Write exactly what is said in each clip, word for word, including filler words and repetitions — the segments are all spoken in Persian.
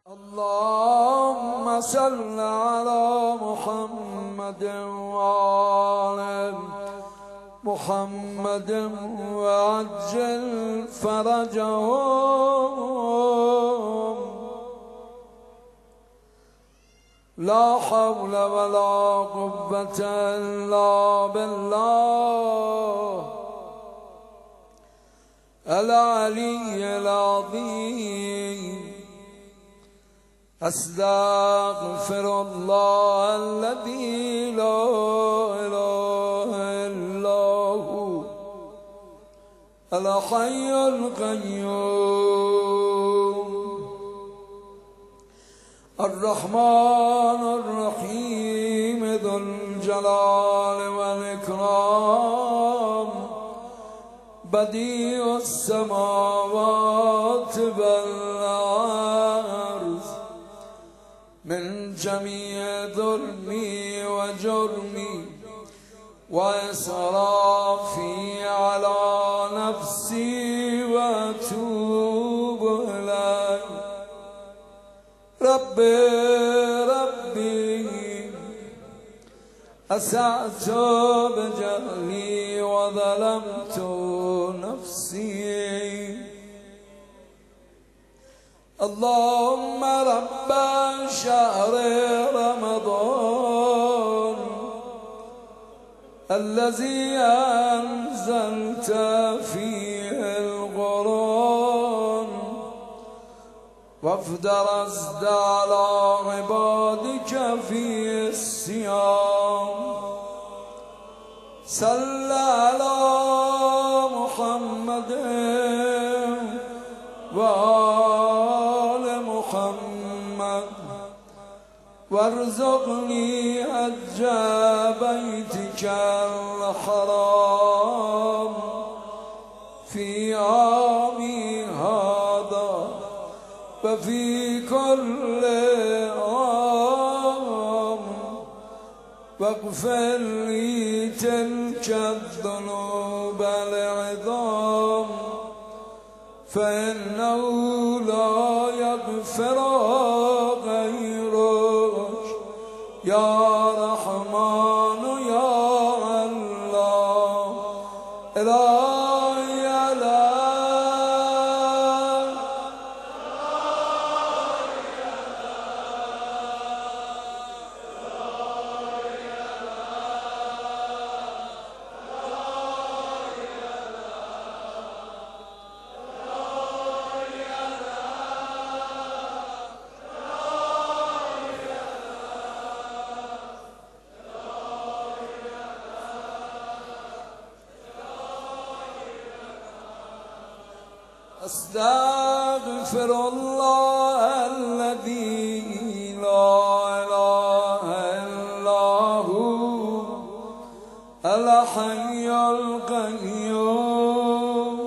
اللهم صل على محمد وآل محمد وعجل فرجهم. لا حول ولا قوة إلا بالله العلي العظيم. أستغفر الله الذي لا إله إلا هو الحي القيوم الرحمن الرحيم ذو الجلال والإكرام بديع السماوات والأرض. من جميع ظلمي وجرمي وإسرافي على نفسي وأتوب إليك. ربي ربي أسأت بجهلي وظلمت نفسي. اللهم رب شهر رمضان الذي أنزلت فيه القرآن وافترضت على عبادك فيه الصيام. صل على محمد وآل محمد وارزقني حج بيتك الحرام في عامي هذا وفي كل عام واغفر لي تلك الذنوب العظام فإنه لا يغفر غيرك يا رحمن يا الله. إلهي لا أستغفر الله الذي لا إله إلا هو الحي القيوم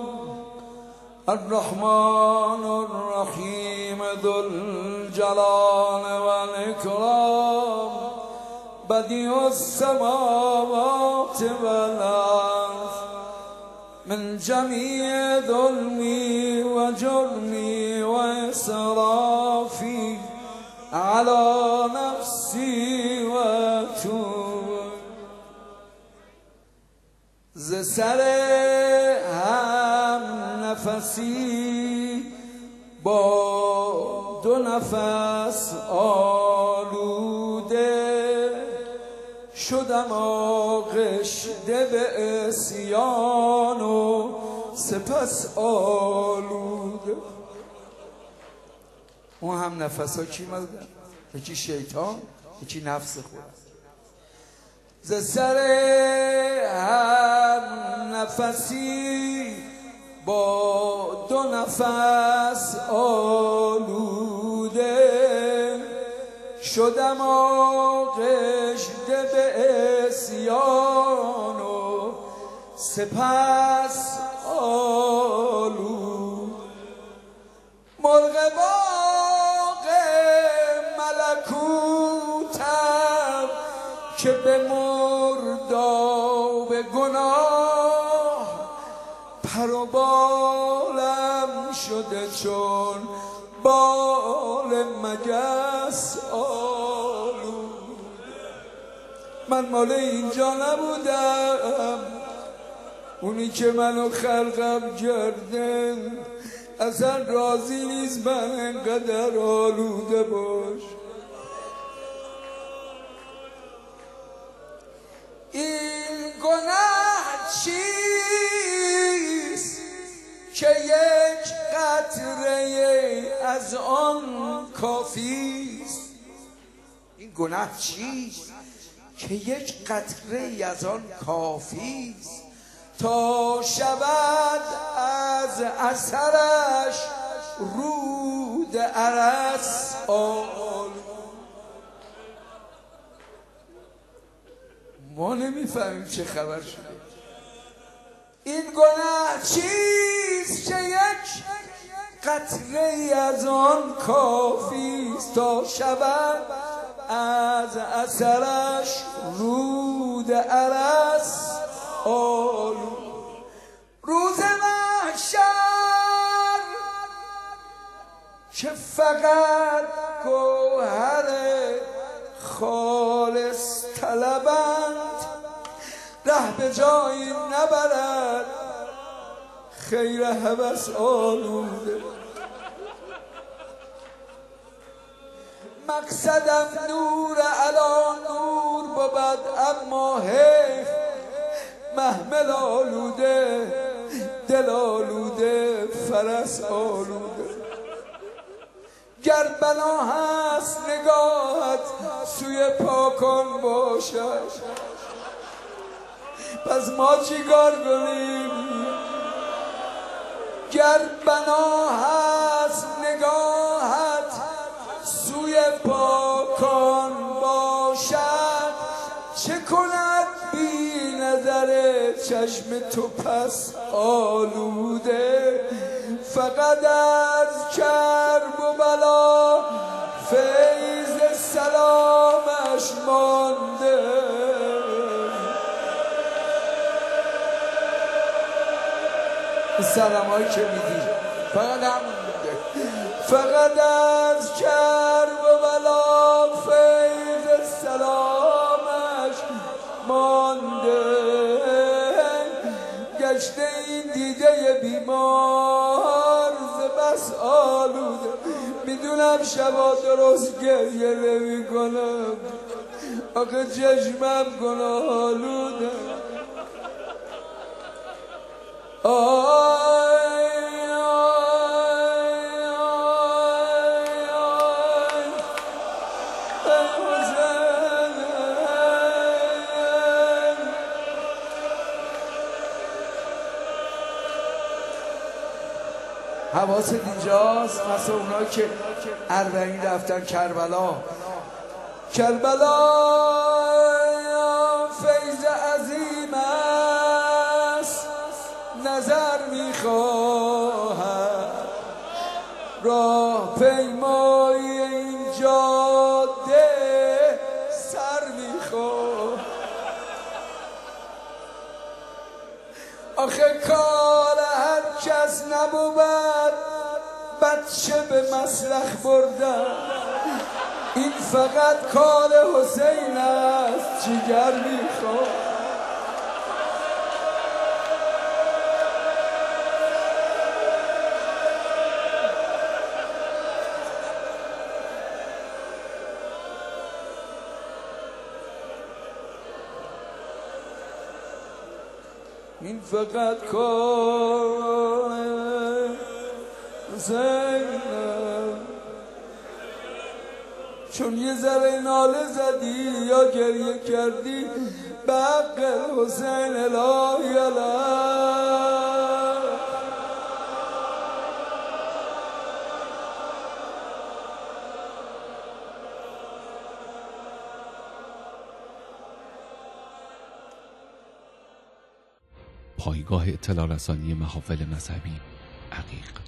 الرحمن الرحيم ذو الجلال والإكرام بديع السماوات والأرض. من جميع ظلمي وجرمي وإسرافي على نفسي وأتوب. ز سر هم نفسی با دو نفس آلوده شدم آغشته به عصیان و سپس آلوده. اون هم نفس ها کی مدن؟ یکی شیطان یکی نفس خود. ز سر هم نفسی با دو نفس آلوده شدم آغشته به عصیان و سپس آلود. مرغ باغ ملکوتم که به مرداب گناه پر و بالم شده چون بال مگس آلود. من مال اینجا نبودم، اونی که منو خلقم کرده اصلا راضی نیست من انقدر آلوده باش. این گناه چیست که یک قطره از آن کافیست؟ این گناه چیست که یک قطره از آن کافیست تا شود از اثرش رود ارس آلود. ما نمیفهمیم چه خبر شده. این گناه چیست که یک قطره از آن کافیست تا شود از اثرش رود ارس آلود. روز محشر که فقط گوهر خالص طلبند، ره به جایی نبرد خیر هوس آلوده. مقصدم نور علا نور بود، اما حیف محمل آلوده، دل آلوده، فرس آلوده. گر بنا هست نگاهت سوی پاکان باشد، پس ما چی کار کنیم؟ گر بنا هست نگاهت سوی پاکان باشد، چه کند بی نظر چشم تو پس آلوده؟ فقط از کرب و بلا فیض سلامش مانده. سلام هایی که میدی فقط هم مونده. فقط از کرب و بلا فیض سلامش مانده. گشته این دیده بیمار ز بس آلوده. میدونم شبا درست گریه نمی کنم، آخه چشمم گناه آلوده. آی حواست اینجاست، مثل اونایی که اربعین رفتن کربلا. کربلا فیض عظیم است، نظر میخواهد راه پیمای این جاده سر میخواه. آخه کار هر کس نبود بچه به مسلخ بردن، این فقط کار حسین است جگر میخواد. این فقط کار حسین، چون یه ذره ناله زدی یا گریه کردی به حق حسین الهی الهی. پایگاه اطلاع رسانی محافل مذهبی عقیق.